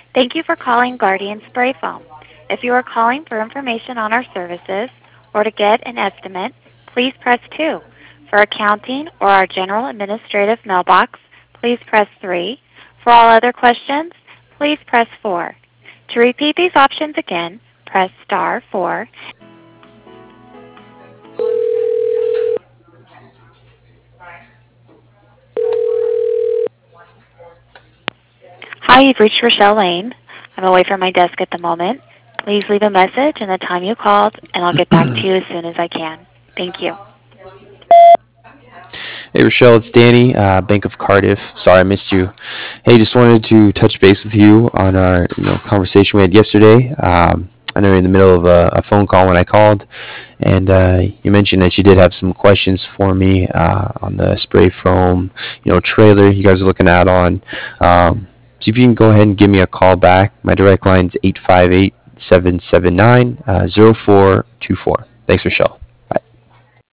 Thank you for calling Guardian Spray Foam. If you are calling for information on our services or to get an estimate, please press 2. For accounting or our general administrative mailbox, please press 3. For all other questions, please press 4. To repeat these options again, press star 4. Hi, you've reached Rochelle Lane. I'm away from my desk at the moment. Please leave a message and the time you called, and I'll get back to you as soon as I can. Thank you. Hey Rochelle, it's Danny, Bank of Cardiff. Sorry I missed you. Hey, just wanted to touch base with you on our conversation we had yesterday. I know you're in the middle of a phone call when I called, and you mentioned that you did have some questions for me on the spray foam, trailer you guys are looking at on. So if you can go ahead and give me a call back, my direct line is 858 779 0424. Thanks, Rochelle.